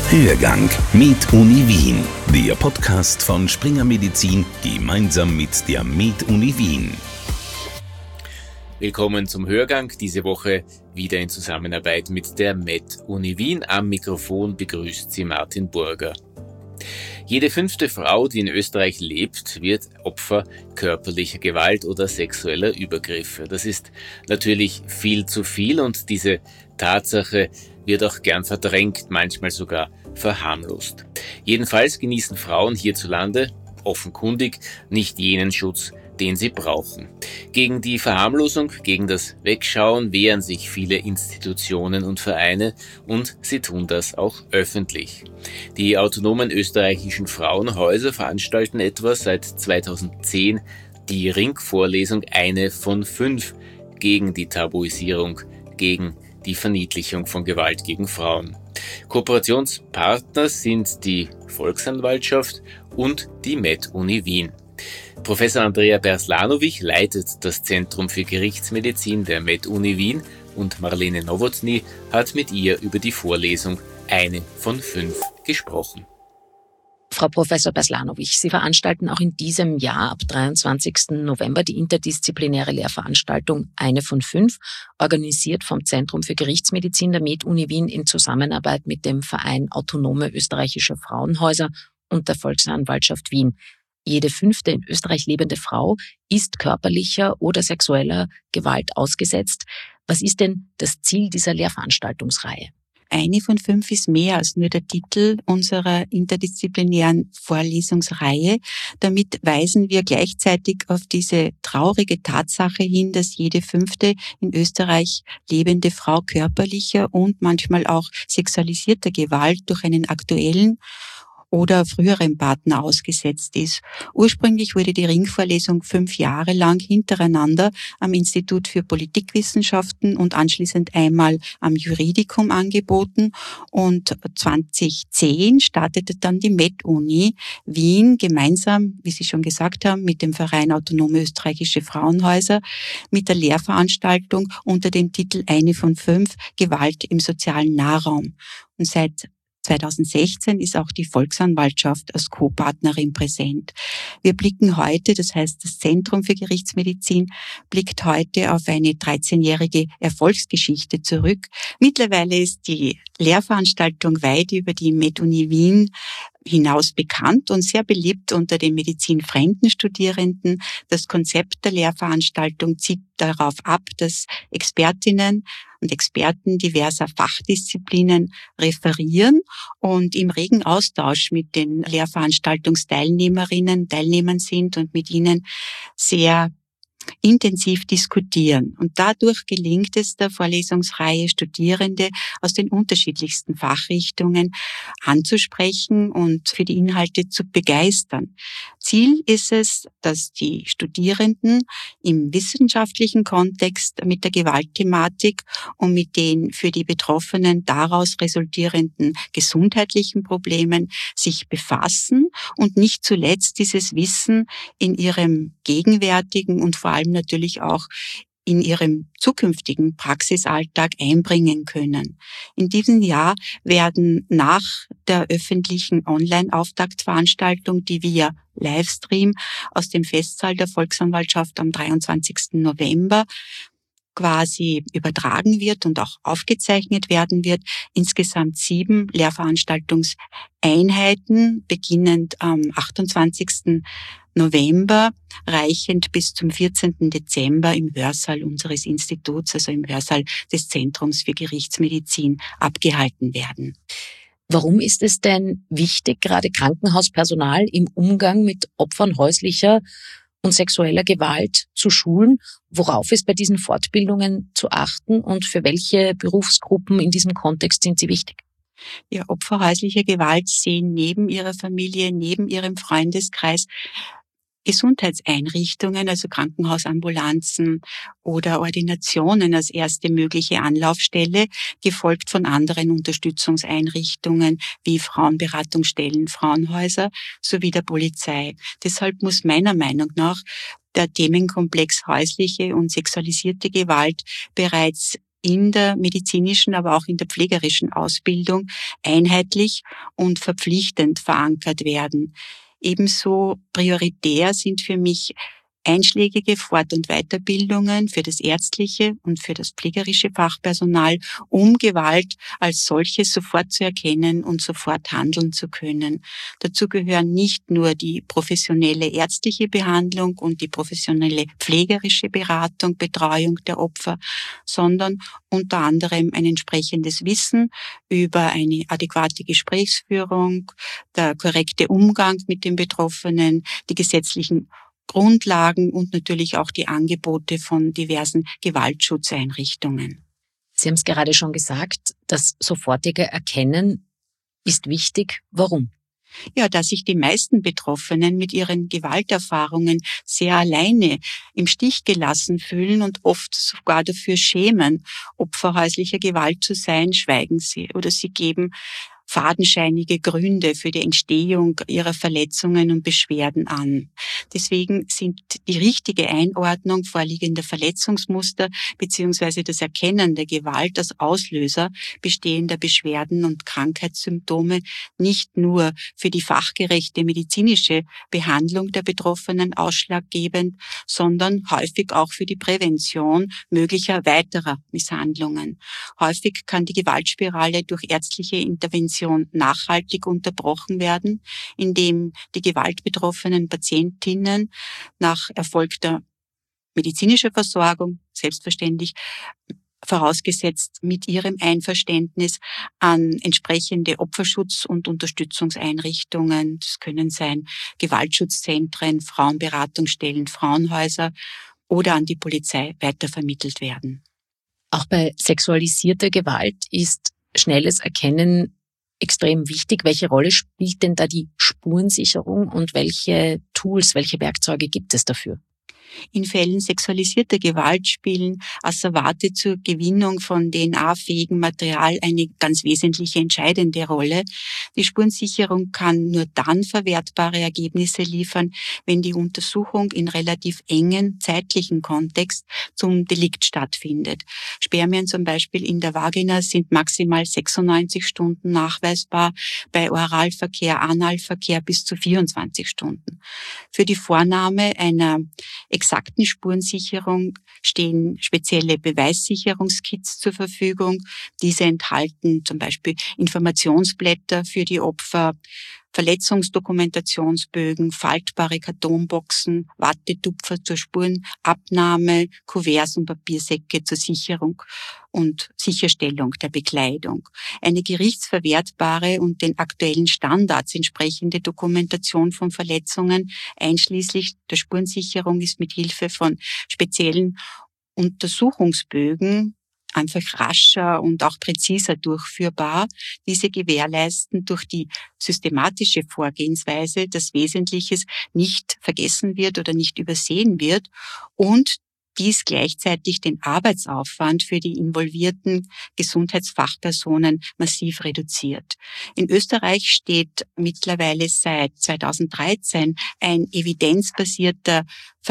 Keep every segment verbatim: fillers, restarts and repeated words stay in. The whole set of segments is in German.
Hörgang mit Uni Wien, der Podcast von Springer Medizin gemeinsam mit der Med-Uni Wien. Willkommen zum Hörgang, diese Woche wieder in Zusammenarbeit mit der Med-Uni Wien. Am Mikrofon begrüßt Sie Martin Burger. Jede fünfte Frau, die in Österreich lebt, wird Opfer körperlicher Gewalt oder sexueller Übergriffe. Das ist natürlich viel zu viel und diese Tatsache wird auch gern verdrängt, manchmal sogar verharmlost. Jedenfalls genießen Frauen hierzulande offenkundig nicht jenen Schutz, den sie brauchen. Gegen die Verharmlosung, gegen das Wegschauen wehren sich viele Institutionen und Vereine und sie tun das auch öffentlich. Die autonomen österreichischen Frauenhäuser veranstalten etwa seit zweitausendzehn die Ringvorlesung Eine von fünf gegen die Tabuisierung, gegen die Verniedlichung von Gewalt gegen Frauen. Kooperationspartner sind die Volksanwaltschaft und die Med-Uni Wien. Professor Andrea Berslanovic leitet das Zentrum für Gerichtsmedizin der Med-Uni Wien und Marlene Nowotny hat mit ihr über die Vorlesung Eine von fünf gesprochen. Frau Professor Berslanovic, Sie veranstalten auch in diesem Jahr ab dreiundzwanzigsten November die interdisziplinäre Lehrveranstaltung Eine von fünf, organisiert vom Zentrum für Gerichtsmedizin der Med-Uni Wien in Zusammenarbeit mit dem Verein Autonome Österreichische Frauenhäuser und der Volksanwaltschaft Wien. Jede fünfte in Österreich lebende Frau ist körperlicher oder sexueller Gewalt ausgesetzt. Was ist denn das Ziel dieser Lehrveranstaltungsreihe? Eine von fünf ist mehr als nur der Titel unserer interdisziplinären Vorlesungsreihe. Damit weisen wir gleichzeitig auf diese traurige Tatsache hin, dass jede fünfte in Österreich lebende Frau körperlicher und manchmal auch sexualisierter Gewalt durch einen aktuellen oder früheren Partner ausgesetzt ist. Ursprünglich wurde die Ringvorlesung fünf Jahre lang hintereinander am Institut für Politikwissenschaften und anschließend einmal am Juridikum angeboten und zweitausendzehn startete dann die Med-Uni Wien gemeinsam, wie Sie schon gesagt haben, mit dem Verein Autonome Österreichische Frauenhäuser mit der Lehrveranstaltung unter dem Titel Eine von fünf Gewalt im sozialen Nahraum. Und seit zweitausendsechzehn ist auch die Volksanwaltschaft als Co-Partnerin präsent. Wir blicken heute, das heißt das Zentrum für Gerichtsmedizin, blickt heute auf eine dreizehnjährige Erfolgsgeschichte zurück. Mittlerweile ist die Lehrveranstaltung weit über die Med-Uni Wien hinaus bekannt und sehr beliebt unter den medizinfremden Studierenden. Das Konzept der Lehrveranstaltung zieht darauf ab, dass Expertinnen und Experten diverser Fachdisziplinen referieren und im regen Austausch mit den Lehrveranstaltungsteilnehmerinnen, Teilnehmern sind und mit ihnen sehr intensiv diskutieren. Und dadurch gelingt es der Vorlesungsreihe, Studierende aus den unterschiedlichsten Fachrichtungen anzusprechen und für die Inhalte zu begeistern. Ziel ist es, dass die Studierenden im wissenschaftlichen Kontext mit der Gewaltthematik und mit den für die Betroffenen daraus resultierenden gesundheitlichen Problemen sich befassen und nicht zuletzt dieses Wissen in ihrem gegenwärtigen und vor allem natürlich auch in ihrem zukünftigen Praxisalltag einbringen können. In diesem Jahr werden nach der öffentlichen Online-Auftaktveranstaltung, die via Livestream aus dem Festsaal der Volksanwaltschaft am dreiundzwanzigsten November quasi übertragen wird und auch aufgezeichnet werden wird, insgesamt sieben Lehrveranstaltungseinheiten, beginnend am achtundzwanzigsten November, reichend bis zum vierzehnten Dezember im Hörsaal unseres Instituts, also im Hörsaal des Zentrums für Gerichtsmedizin, abgehalten werden. Warum ist es denn wichtig, gerade Krankenhauspersonal im Umgang mit Opfern häuslicher und sexueller Gewalt zu schulen? Worauf ist bei diesen Fortbildungen zu achten und für welche Berufsgruppen in diesem Kontext sind sie wichtig? Ja, Opfer häuslicher Gewalt sehen neben ihrer Familie, neben ihrem Freundeskreis Gesundheitseinrichtungen, also Krankenhausambulanzen oder Ordinationen als erste mögliche Anlaufstelle, gefolgt von anderen Unterstützungseinrichtungen wie Frauenberatungsstellen, Frauenhäuser sowie der Polizei. Deshalb muss meiner Meinung nach der Themenkomplex häusliche und sexualisierte Gewalt bereits in der medizinischen, aber auch in der pflegerischen Ausbildung einheitlich und verpflichtend verankert werden. Ebenso prioritär sind für mich einschlägige Fort- und Weiterbildungen für das ärztliche und für das pflegerische Fachpersonal, um Gewalt als solches sofort zu erkennen und sofort handeln zu können. Dazu gehören nicht nur die professionelle ärztliche Behandlung und die professionelle pflegerische Beratung, Betreuung der Opfer, sondern unter anderem ein entsprechendes Wissen über eine adäquate Gesprächsführung, der korrekte Umgang mit den Betroffenen, die gesetzlichen Grundlagen und natürlich auch die Angebote von diversen Gewaltschutzeinrichtungen. Sie haben es gerade schon gesagt, das sofortige Erkennen ist wichtig. Warum? Ja, da sich die meisten Betroffenen mit ihren Gewalterfahrungen sehr alleine im Stich gelassen fühlen und oft sogar dafür schämen, Opfer häuslicher Gewalt zu sein, schweigen sie oder sie geben fadenscheinige Gründe für die Entstehung ihrer Verletzungen und Beschwerden an. Deswegen sind die richtige Einordnung vorliegender Verletzungsmuster bzw. das Erkennen der Gewalt als Auslöser bestehender Beschwerden und Krankheitssymptome nicht nur für die fachgerechte medizinische Behandlung der Betroffenen ausschlaggebend, sondern häufig auch für die Prävention möglicher weiterer Misshandlungen. Häufig kann die Gewaltspirale durch ärztliche Intervention nachhaltig unterbrochen werden, indem die gewaltbetroffenen Patientinnen nach erfolgter medizinischer Versorgung, selbstverständlich vorausgesetzt mit ihrem Einverständnis, an entsprechende Opferschutz- und Unterstützungseinrichtungen, das können sein Gewaltschutzzentren, Frauenberatungsstellen, Frauenhäuser oder an die Polizei weitervermittelt werden. Auch bei sexualisierter Gewalt ist schnelles Erkennen extrem wichtig. Welche Rolle spielt denn da die Spurensicherung und welche Tools, welche Werkzeuge gibt es dafür? In Fällen sexualisierter Gewalt spielen Asservate zur Gewinnung von D N A-fähigem Material eine ganz wesentliche entscheidende Rolle. Die Spurensicherung kann nur dann verwertbare Ergebnisse liefern, wenn die Untersuchung in relativ engen zeitlichen Kontext zum Delikt stattfindet. Spermien zum Beispiel in der Vagina sind maximal sechsundneunzig Stunden nachweisbar, bei Oralverkehr, Analverkehr bis zu vierundzwanzig Stunden. Für die Vornahme einer exakten Spurensicherung stehen spezielle Beweissicherungskits zur Verfügung. Diese enthalten zum Beispiel Informationsblätter für die Opfer, Verletzungsdokumentationsbögen, faltbare Kartonboxen, Wattetupfer zur Spurenabnahme, Kuverts und Papiersäcke zur Sicherung und Sicherstellung der Bekleidung. Eine gerichtsverwertbare und den aktuellen Standards entsprechende Dokumentation von Verletzungen, einschließlich der Spurensicherung, ist mit Hilfe von speziellen Untersuchungsbögen einfach rascher und auch präziser durchführbar. Diese gewährleisten durch die systematische Vorgehensweise, dass Wesentliches nicht vergessen wird oder nicht übersehen wird und dies gleichzeitig den Arbeitsaufwand für die involvierten Gesundheitsfachpersonen massiv reduziert. In Österreich steht mittlerweile seit zweitausenddreizehn ein evidenzbasierter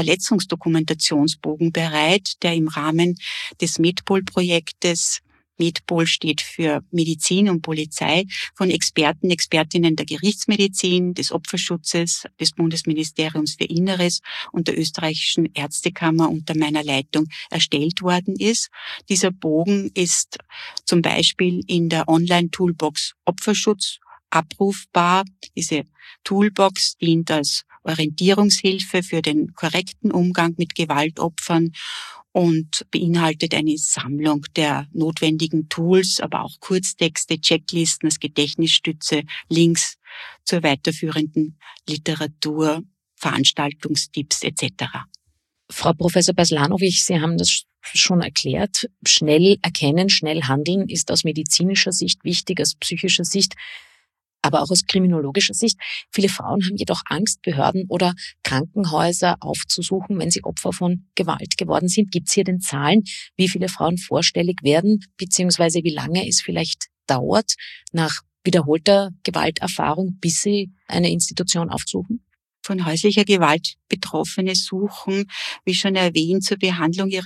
Verletzungsdokumentationsbogen bereit, der im Rahmen des Medpol-Projektes, Medpol steht für Medizin und Polizei, von Experten, Expertinnen der Gerichtsmedizin, des Opferschutzes, des Bundesministeriums für Inneres und der österreichischen Ärztekammer unter meiner Leitung erstellt worden ist. Dieser Bogen ist zum Beispiel in der Online-Toolbox Opferschutz abrufbar. Diese Toolbox dient als Orientierungshilfe für den korrekten Umgang mit Gewaltopfern und beinhaltet eine Sammlung der notwendigen Tools, aber auch Kurztexte, Checklisten als Gedächtnisstütze, Links zur weiterführenden Literatur, Veranstaltungstipps et cetera. Frau Professor Beslanowicz, Sie haben das schon erklärt. Schnell erkennen, schnell handeln ist aus medizinischer Sicht wichtig, aus psychischer Sicht, aber auch aus kriminologischer Sicht. Viele Frauen haben jedoch Angst, Behörden oder Krankenhäuser aufzusuchen, wenn sie Opfer von Gewalt geworden sind. Gibt es hier denn Zahlen, wie viele Frauen vorstellig werden, beziehungsweise wie lange es vielleicht dauert, nach wiederholter Gewalterfahrung, bis sie eine Institution aufsuchen? Von häuslicher Gewalt Betroffene suchen, wie schon erwähnt, zur Behandlung ihrer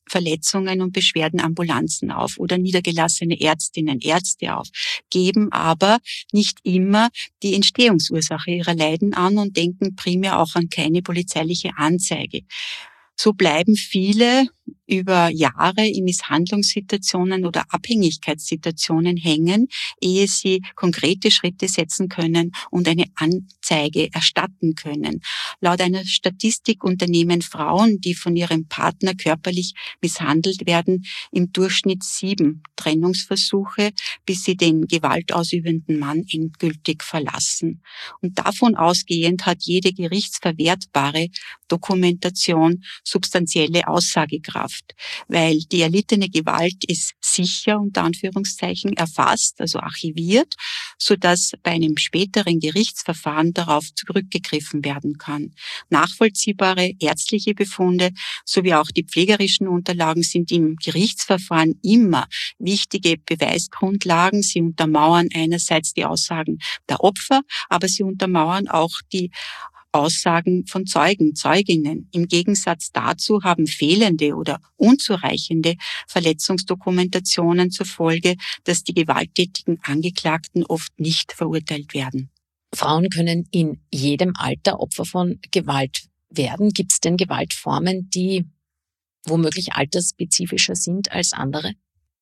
Verletzungen und Beschwerden Ambulanzen auf oder niedergelassene Ärztinnen, Ärzte auf, geben aber nicht immer die Entstehungsursache ihrer Leiden an und denken primär auch an keine polizeiliche Anzeige. So bleiben viele über Jahre in Misshandlungssituationen oder Abhängigkeitssituationen hängen, ehe sie konkrete Schritte setzen können und eine Anzeige erstatten können. Laut einer Statistik unternehmen Frauen, die von ihrem Partner körperlich misshandelt werden, im Durchschnitt sieben Trennungsversuche, bis sie den gewaltausübenden Mann endgültig verlassen. Und davon ausgehend hat jede gerichtsverwertbare Dokumentation substanzielle Aussagekraft, weil die erlittene Gewalt ist sicher, unter Anführungszeichen, erfasst, also archiviert, sodass bei einem späteren Gerichtsverfahren darauf zurückgegriffen werden kann. Nachvollziehbare ärztliche Befunde sowie auch die pflegerischen Unterlagen sind im Gerichtsverfahren immer wichtige Beweisgrundlagen. Sie untermauern einerseits die Aussagen der Opfer, aber sie untermauern auch die Aussagen von Zeugen, Zeuginnen. Im Gegensatz dazu haben fehlende oder unzureichende Verletzungsdokumentationen zur Folge, dass die gewalttätigen Angeklagten oft nicht verurteilt werden. Frauen können in jedem Alter Opfer von Gewalt werden. Gibt es denn Gewaltformen, die womöglich altersspezifischer sind als andere?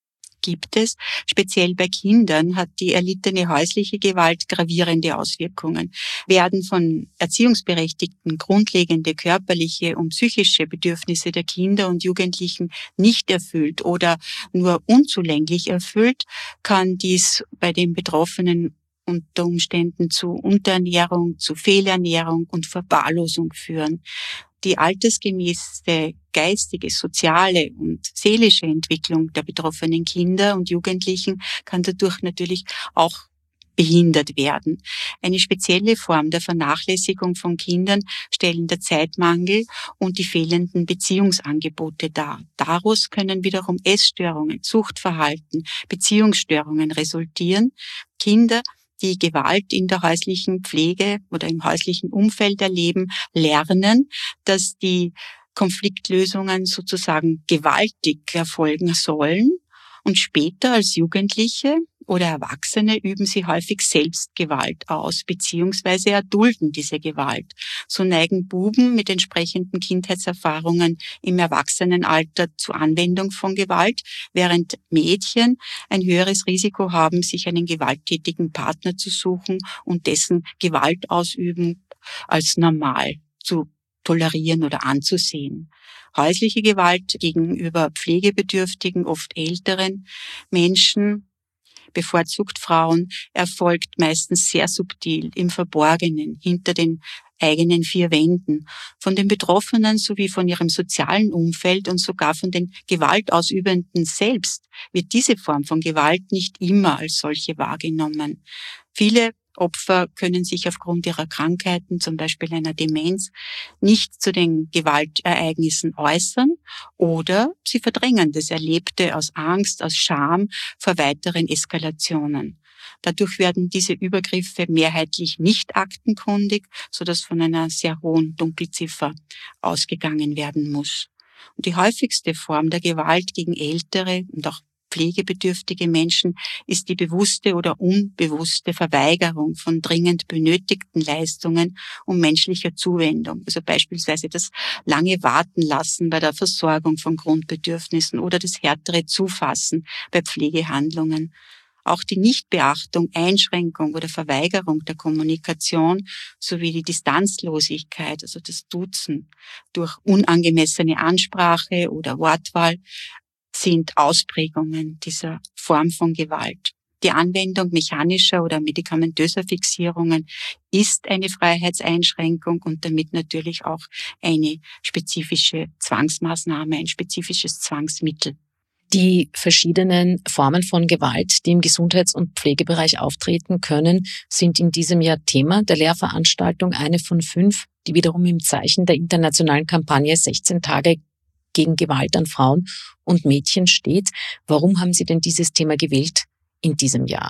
Gibt es. Speziell bei Kindern hat die erlittene häusliche Gewalt gravierende Auswirkungen. Werden von Erziehungsberechtigten grundlegende körperliche und psychische Bedürfnisse der Kinder und Jugendlichen nicht erfüllt oder nur unzulänglich erfüllt, kann dies bei den Betroffenen unter Umständen zu Unterernährung, zu Fehlernährung und Verwahrlosung führen. Die altersgemäße geistige, soziale und seelische Entwicklung der betroffenen Kinder und Jugendlichen kann dadurch natürlich auch behindert werden. Eine spezielle Form der Vernachlässigung von Kindern stellen der Zeitmangel und die fehlenden Beziehungsangebote dar. Daraus können wiederum Essstörungen, Suchtverhalten, Beziehungsstörungen resultieren. Kinder, die Gewalt in der häuslichen Pflege oder im häuslichen Umfeld erleben, lernen, dass die Konfliktlösungen sozusagen gewaltig erfolgen sollen. Und später als Jugendliche oder Erwachsene üben sie häufig selbst Gewalt aus, beziehungsweise erdulden diese Gewalt. So neigen Buben mit entsprechenden Kindheitserfahrungen im Erwachsenenalter zur Anwendung von Gewalt, während Mädchen ein höheres Risiko haben, sich einen gewalttätigen Partner zu suchen und dessen Gewalt ausüben als normal zu tolerieren oder anzusehen. Häusliche Gewalt gegenüber pflegebedürftigen, oft älteren Menschen, bevorzugt Frauen, erfolgt meistens sehr subtil, im Verborgenen, hinter den eigenen vier Wänden. Von den Betroffenen sowie von ihrem sozialen Umfeld und sogar von den Gewaltausübenden selbst wird diese Form von Gewalt nicht immer als solche wahrgenommen. Viele Opfer können sich aufgrund ihrer Krankheiten, zum Beispiel einer Demenz, nicht zu den Gewaltereignissen äußern oder sie verdrängen das Erlebte aus Angst, aus Scham vor weiteren Eskalationen. Dadurch werden diese Übergriffe mehrheitlich nicht aktenkundig, sodass von einer sehr hohen Dunkelziffer ausgegangen werden muss. Und die häufigste Form der Gewalt gegen ältere und auch pflegebedürftige Menschen ist die bewusste oder unbewusste Verweigerung von dringend benötigten Leistungen und menschlicher Zuwendung. Also beispielsweise das lange Warten lassen bei der Versorgung von Grundbedürfnissen oder das härtere Zufassen bei Pflegehandlungen. Auch die Nichtbeachtung, Einschränkung oder Verweigerung der Kommunikation sowie die Distanzlosigkeit, also das Duzen durch unangemessene Ansprache oder Wortwahl, sind Ausprägungen dieser Form von Gewalt. Die Anwendung mechanischer oder medikamentöser Fixierungen ist eine Freiheitseinschränkung und damit natürlich auch eine spezifische Zwangsmaßnahme, ein spezifisches Zwangsmittel. Die verschiedenen Formen von Gewalt, die im Gesundheits- und Pflegebereich auftreten können, sind in diesem Jahr Thema der Lehrveranstaltung eine von fünf, die wiederum im Zeichen der internationalen Kampagne sechzehn Tage gegen Gewalt an Frauen und Mädchen steht. Warum haben Sie denn dieses Thema gewählt in diesem Jahr?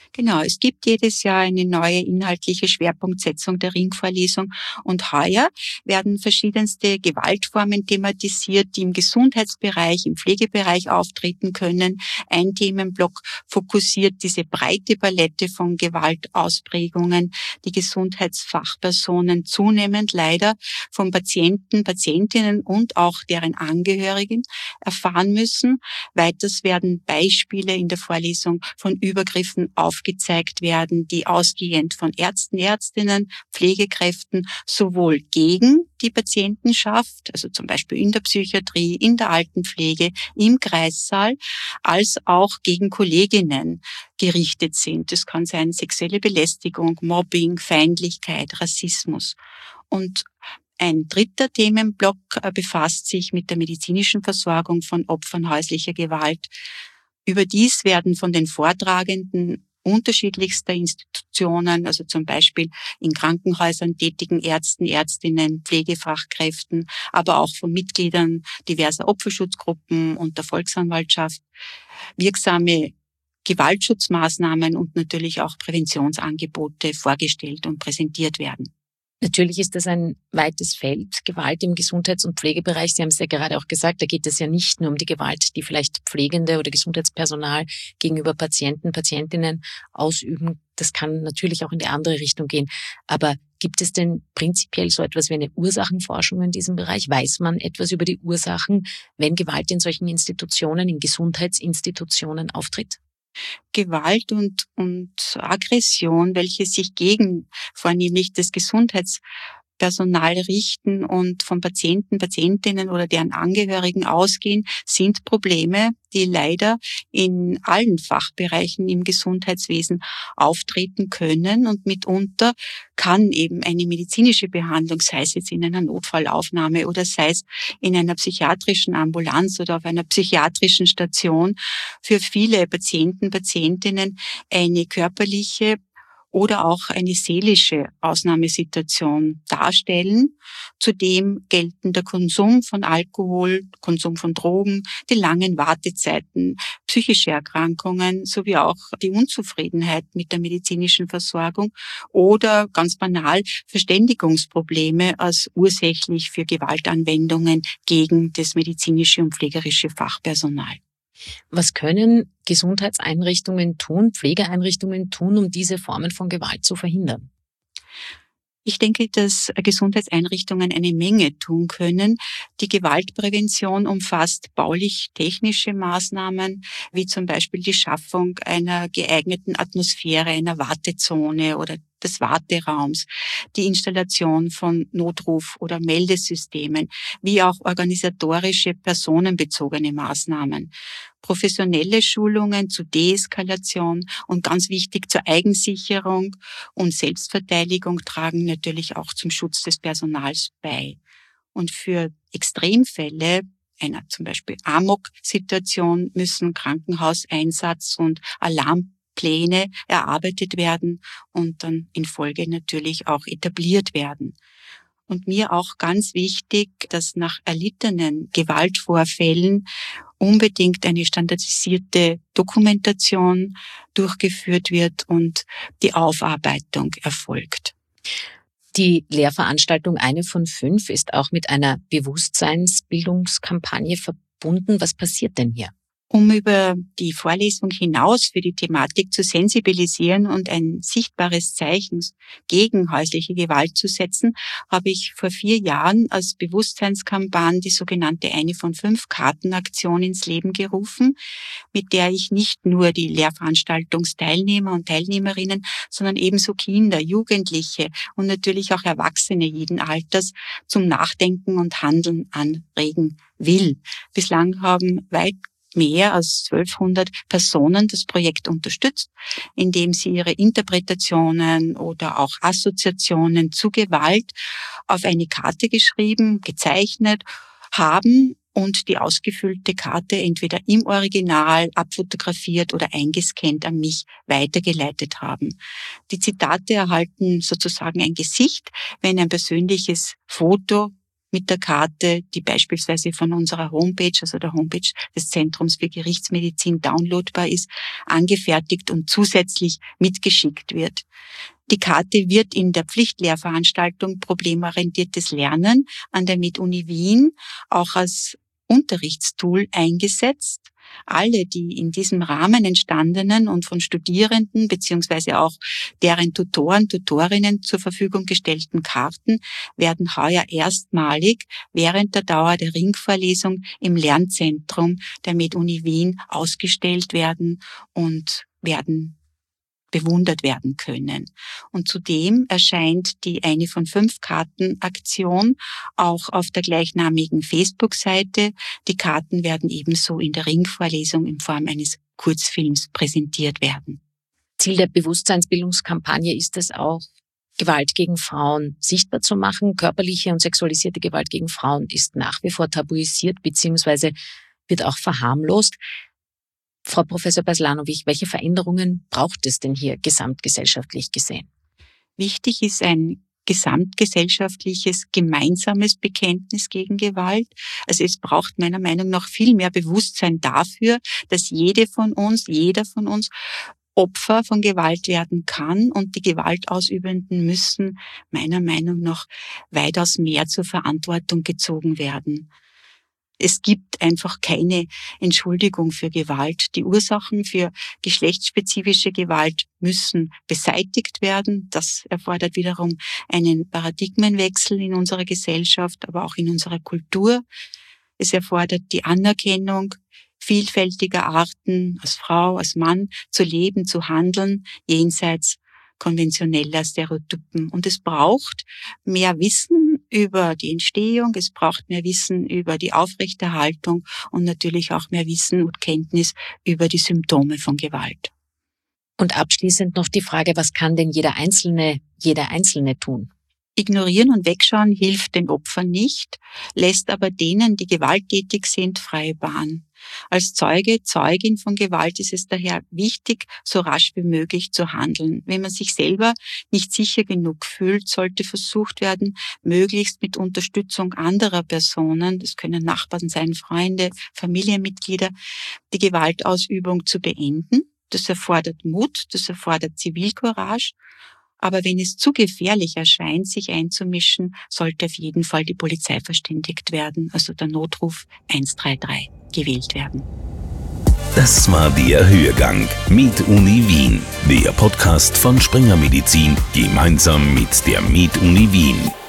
Genau, es gibt jedes Jahr eine neue inhaltliche Schwerpunktsetzung der Ringvorlesung und heuer werden verschiedenste Gewaltformen thematisiert, die im Gesundheitsbereich, im Pflegebereich auftreten können. Ein Themenblock fokussiert diese breite Palette von Gewaltausprägungen, die Gesundheitsfachpersonen zunehmend leider von Patienten, Patientinnen und auch deren Angehörigen erfahren müssen. Weiters werden Beispiele in der Vorlesung von Übergriffen aufgezeigt werden, die ausgehend von Ärzten, Ärztinnen, Pflegekräften sowohl gegen die Patientenschaft, also zum Beispiel in der Psychiatrie, in der Altenpflege, im Kreissaal, als auch gegen Kolleginnen gerichtet sind. Das kann sein sexuelle Belästigung, Mobbing, Feindlichkeit, Rassismus. Und ein dritter Themenblock befasst sich mit der medizinischen Versorgung von Opfern häuslicher Gewalt. Überdies werden von den Vortragenden unterschiedlichster Institutionen, also zum Beispiel in Krankenhäusern tätigen Ärzten, Ärztinnen, Pflegefachkräften, aber auch von Mitgliedern diverser Opferschutzgruppen und der Volksanwaltschaft, wirksame Gewaltschutzmaßnahmen und natürlich auch Präventionsangebote vorgestellt und präsentiert werden. Natürlich ist das ein weites Feld, Gewalt im Gesundheits- und Pflegebereich. Sie haben es ja gerade auch gesagt, da geht es ja nicht nur um die Gewalt, die vielleicht Pflegende oder Gesundheitspersonal gegenüber Patienten, Patientinnen ausüben. Das kann natürlich auch in die andere Richtung gehen. Aber gibt es denn prinzipiell so etwas wie eine Ursachenforschung in diesem Bereich? Weiß man etwas über die Ursachen, wenn Gewalt in solchen Institutionen, in Gesundheitsinstitutionen auftritt? Gewalt und, und Aggression, welche sich gegen vornehmlich das Gesundheitspersonal richten und von Patienten, Patientinnen oder deren Angehörigen ausgehen, sind Probleme, die leider in allen Fachbereichen im Gesundheitswesen auftreten können. Und mitunter kann eben eine medizinische Behandlung, sei es jetzt in einer Notfallaufnahme oder sei es in einer psychiatrischen Ambulanz oder auf einer psychiatrischen Station, für viele Patienten, Patientinnen eine körperliche oder auch eine seelische Ausnahmesituation darstellen. Zudem gelten der Konsum von Alkohol, Konsum von Drogen, die langen Wartezeiten, psychische Erkrankungen sowie auch die Unzufriedenheit mit der medizinischen Versorgung oder ganz banal Verständigungsprobleme als ursächlich für Gewaltanwendungen gegen das medizinische und pflegerische Fachpersonal. Was können Gesundheitseinrichtungen tun, Pflegeeinrichtungen tun, um diese Formen von Gewalt zu verhindern? Ich denke, dass Gesundheitseinrichtungen eine Menge tun können. Die Gewaltprävention umfasst baulich-technische Maßnahmen, wie zum Beispiel die Schaffung einer geeigneten Atmosphäre, einer Wartezone oder des Warteraums, die Installation von Notruf- oder Meldesystemen, wie auch organisatorische, personenbezogene Maßnahmen, professionelle Schulungen zur Deeskalation und ganz wichtig zur Eigensicherung und Selbstverteidigung tragen natürlich auch zum Schutz des Personals bei. Und für Extremfälle einer zum Beispiel Amok-Situation müssen Krankenhauseinsatz und Alarm Pläne erarbeitet werden und dann in Folge natürlich auch etabliert werden. Und mir auch ganz wichtig, dass nach erlittenen Gewaltvorfällen unbedingt eine standardisierte Dokumentation durchgeführt wird und die Aufarbeitung erfolgt. Die Lehrveranstaltung Eine von fünf ist auch mit einer Bewusstseinsbildungskampagne verbunden. Was passiert denn hier? Um über die Vorlesung hinaus für die Thematik zu sensibilisieren und ein sichtbares Zeichen gegen häusliche Gewalt zu setzen, habe ich vor vier Jahren als Bewusstseinskampagne die sogenannte Eine von fünf Kartenaktion ins Leben gerufen, mit der ich nicht nur die Lehrveranstaltungsteilnehmer und Teilnehmerinnen, sondern ebenso Kinder, Jugendliche und natürlich auch Erwachsene jeden Alters zum Nachdenken und Handeln anregen will. Bislang haben weit mehr als zwölfhundert Personen das Projekt unterstützt, indem sie ihre Interpretationen oder auch Assoziationen zu Gewalt auf eine Karte geschrieben, gezeichnet haben und die ausgefüllte Karte entweder im Original abfotografiert oder eingescannt an mich weitergeleitet haben. Die Zitate erhalten sozusagen ein Gesicht, wenn ein persönliches Foto mit der Karte, die beispielsweise von unserer Homepage, also der Homepage des Zentrums für Gerichtsmedizin downloadbar ist, angefertigt und zusätzlich mitgeschickt wird. Die Karte wird in der Pflichtlehrveranstaltung Problemorientiertes Lernen an der MedUni Wien auch als Unterrichtstool eingesetzt. Alle die in diesem Rahmen entstandenen und von Studierenden beziehungsweise auch deren Tutoren, Tutorinnen zur Verfügung gestellten Karten werden heuer erstmalig während der Dauer der Ringvorlesung im Lernzentrum der MedUni Wien ausgestellt werden und werden bewundert werden können. Und zudem erscheint die Eine von fünf Karten Aktion auch auf der gleichnamigen Facebook-Seite. Die Karten werden ebenso in der Ringvorlesung in Form eines Kurzfilms präsentiert werden. Ziel der Bewusstseinsbildungskampagne ist es auch, Gewalt gegen Frauen sichtbar zu machen. Körperliche und sexualisierte Gewalt gegen Frauen ist nach wie vor tabuisiert bzw. wird auch verharmlost. Frau Professor Beslanowicz, welche Veränderungen braucht es denn hier gesamtgesellschaftlich gesehen? Wichtig ist ein gesamtgesellschaftliches, gemeinsames Bekenntnis gegen Gewalt. Also es braucht meiner Meinung nach viel mehr Bewusstsein dafür, dass jede von uns, jeder von uns Opfer von Gewalt werden kann und die Gewaltausübenden müssen meiner Meinung nach weitaus mehr zur Verantwortung gezogen werden. Es gibt einfach keine Entschuldigung für Gewalt. Die Ursachen für geschlechtsspezifische Gewalt müssen beseitigt werden. Das erfordert wiederum einen Paradigmenwechsel in unserer Gesellschaft, aber auch in unserer Kultur. Es erfordert die Anerkennung vielfältiger Arten, als Frau, als Mann, zu leben, zu handeln, jenseits konventioneller Stereotypen. Und es braucht mehr Wissen über die Entstehung, es braucht mehr Wissen über die Aufrechterhaltung und natürlich auch mehr Wissen und Kenntnis über die Symptome von Gewalt. Und abschließend noch die Frage, was kann denn jeder Einzelne, jeder Einzelne tun? Ignorieren und wegschauen hilft den Opfern nicht, lässt aber denen, die gewalttätig sind, freie Bahn. Als Zeuge, Zeugin von Gewalt ist es daher wichtig, so rasch wie möglich zu handeln. Wenn man sich selber nicht sicher genug fühlt, sollte versucht werden, möglichst mit Unterstützung anderer Personen, das können Nachbarn sein, Freunde, Familienmitglieder, die Gewaltausübung zu beenden. Das erfordert Mut, das erfordert Zivilcourage. Aber wenn es zu gefährlich erscheint, sich einzumischen, sollte auf jeden Fall die Polizei verständigt werden, also der Notruf eins drei drei gewählt werden. Das war der Hörgang MedUni Wien, der Podcast von Springer Medizin gemeinsam mit der MedUni Wien.